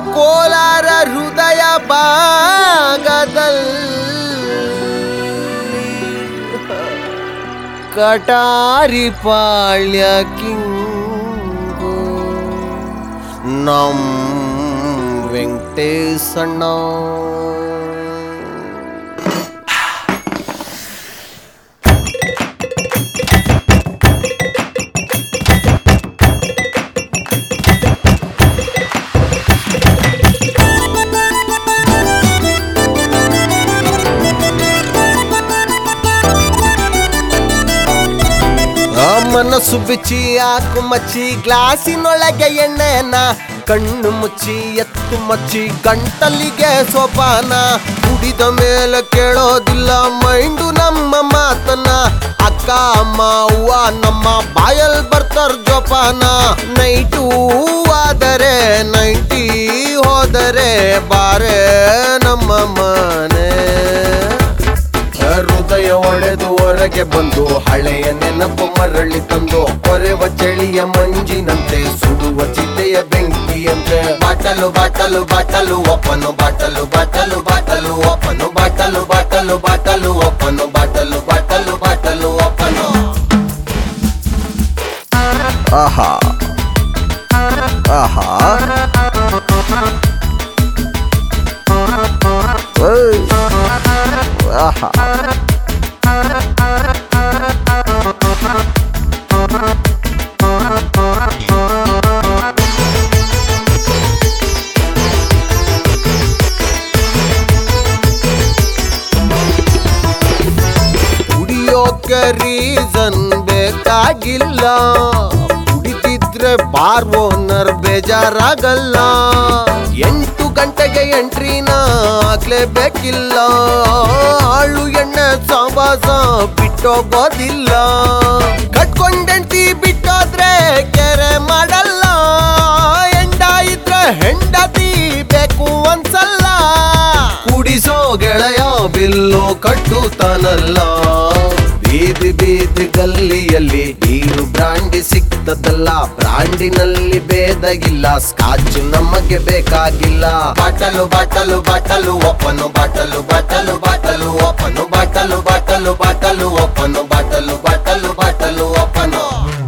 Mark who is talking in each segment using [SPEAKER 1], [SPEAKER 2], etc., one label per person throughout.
[SPEAKER 1] ಕೋಲಾರ ಹೃದಯ ಭಾಗದಲ್ಲಿ ಕಟಾರಿ ಪಾಳ್ಯ ಕಿಂಗು ನಮ್ ವೆಂಕಟೇಶಣ್ಣ. ಮನಸ್ಸು ಬಿಚ್ಚಿ ಹಾಕು ಮಚ್ಚಿ ಗ್ಲಾಸಿನೊಳಗೆ ಎಣ್ಣೆನ ಕಣ್ಣು ಮುಚ್ಚಿ ಎತ್ತು ಮಚ್ಚಿ ಗಂಟಲಿಗೆ ಸೋಪಾನ ಕುಡಿದ ಮೇಲೆ ಕೇಳೋದಿಲ್ಲ ಮೈಂಡು ನಮ್ಮ ಮಾತನ್ನ ಅಕ್ಕ ಅಮ್ಮ ಅವ್ವ ನಮ್ಮ ಬಾಯಲ್ ಬರ್ತಾರ ಜೋಪಾನ ನೈಟು ಆದರೆ ನೈಂಟಿ ಹೋದರೆ ಬಾರೆ ನಮ್ಮ ಮನೆ ಹೃದಯ ಒಡೆದು ಹೊರಗೆ ಬಂದು ಹಳೆಯ ನೆನಪು ಮರಳಿ ತಂದು ಕೊರೆವ ಚಳಿಯ ಮಂಜಿನಂತೆ ಸುಡುವ ಚಿತೆಯ ಬೆಂಕಿಯಂತೆ ಬಾಟಲು ಬಾಟಲು ಬಾಟಲು ಒಪ್ಪನು ಬಾಟಲು ಬಾಟಲು ಬಾಟಲು ಒಪ್ಪನು ಬಾಟಲು ಬಾಟಲು ಬಾಟಲು ಒಪ್ಪನು ಬಾಟಲು ಬಾಟಲು ಬಾಟಲು ಒಪ್ಪನು. ಆಹಾ ಆಹಾ ಆಹಾ ಕುಡಿಯೋಕೆ ರೀಸನ್ ಬೇಕಾಗಿಲ್ಲ ಕುಡಿತಿದ್ರೆ ಬಾರ್ ಓನರ್ ಬೇಜಾರಾಗಲ್ಲ 8 ಗಂಟೆಗೆ ಎಂಟ್ರಿನ ಆಗ್ಲೇಬೇಕಿಲ್ಲ ಆಳು ಎಣ್ಣೆ ಸಾವಾಸ ಬಿಟ್ಟೋಗೋದಿಲ್ಲ ಕಟ್ಕೊಂಡೆಂಟಿ ಬಿಟ್ಟೋದ್ರೆ ಕೆರೆ ಮಾಡಲ್ಲ ಎಂಡ ಇದ್ರೆ ಹೆಂಡತಿ ಬೇಕು ಅನ್ಸಲ್ಲ ಕುಡಿಸೋ ಗೆಳೆಯ ಬಿಲ್ಲು ಕಟ್ಟುತ್ತಾನಲ್ಲ ಬೀದಿ ಬೀದಿ ಗಲ್ಲಿಯಲ್ಲಿ ನೀರು ಬ್ರಾಂಡಿ ಸಿಗ್ತದಲ್ಲ ಬ್ರಾಂಡಿನಲ್ಲಿ ಭೇದ ಇಲ್ಲ ಸ್ಕಾಚ್ ನಮಗೆ ಬೇಕಾಗಿಲ್ಲ ಬಾಟಲು ಬಾಟಲು ಬಾಟಲು ಒಪ್ಪನು ಬಾಟಲು ಬಾಟಲು ಬಾಟಲು ಒಪ್ಪನು ಬಾಟಲು ಬಾಟಲು ಬಾಟಲು ಒಪ್ಪನು ಬಾಟಲು ಬಾಟಲು ಬಾಟಲು ಒಪ್ಪನು.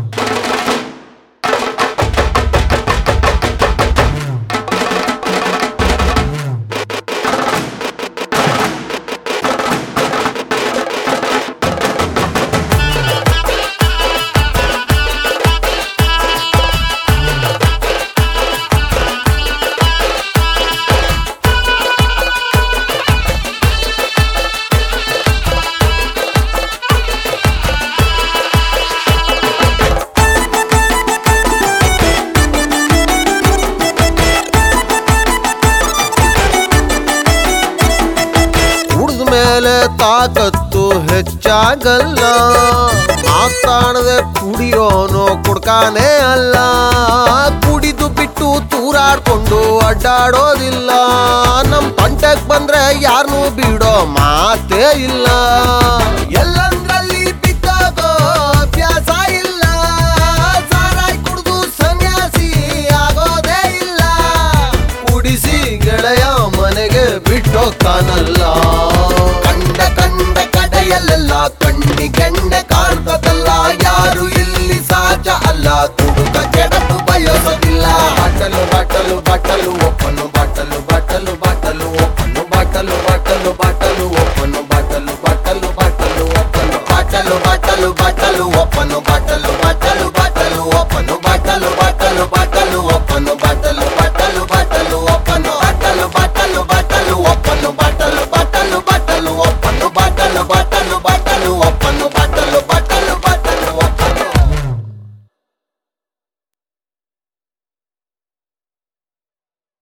[SPEAKER 1] ಮೇಲೆ ತಾಕತ್ತು ಹೆಚ್ಚಾಗಲ್ಲ ಮಾತಾಡದೆ ಕುಡಿಯೋನು ಕುಡ್ಕಾನೇ ಅಲ್ಲ ಕುಡಿದು ಬಿಟ್ಟು ತೂರಾಡ್ಕೊಂಡು ಅಡ್ಡಾಡೋದಿಲ್ಲ ನಮ್ ತಂಟೆಗ್ ಬಂದ್ರೆ ಯಾರನ್ನೂ ಬಿಡೋ ಮಾತೇ ಇಲ್ಲ ಎಲ್ಲಂದ್ರಲ್ಲಿ ಬಿದ್ದೋಗೋ ಅಭ್ಯಾಸ ಇಲ್ಲ ಸಾರಾಯ್ ಕುಡ್ದು ಸನ್ಯಾಸಿ ಆಗೋದೇ ಇಲ್ಲ ಕುಡಿಸಿ ಗೆಳೆಯ ಮನೆಗೆ ಬಿಟ್ಟೋಗ್ತಾನಲ್ಲ ಕಂಡ ಕಂಡ ಕಡೆಯಲ್ಲೆಲ್ಲ ಕಣ್ಣಿಗೆಂಡೆ ಕಾಣ್ತದಲ್ಲ ಯಾರು ಇಲ್ಲಿ ಸಾಚ ಅಲ್ಲ ತುಡುಕ ಕೆಡಪು ಬಯಸೋದಿಲ್ಲ ಬಾಟಲು ಬಾಟಲು ಬಾಟಲು ಒಪ್ಪನು ಬಾಟಲು ಬಾಟಲು ಬಾಟಲು ಒಪ್ಪನು ಬಾಟಲು ಬಾಟಲು ಬಾಟಲು ಒಪ್ಪನು ಬಾಟಲು ಬಾಟಲು ಬಾಟಲು ಒಪ್ಪನು ಬಾಟಲು ಬಾಟಲು ಬಾಟಲು ಒಪ್ಪನು ಬಾಟಲು ಬಾಟಲು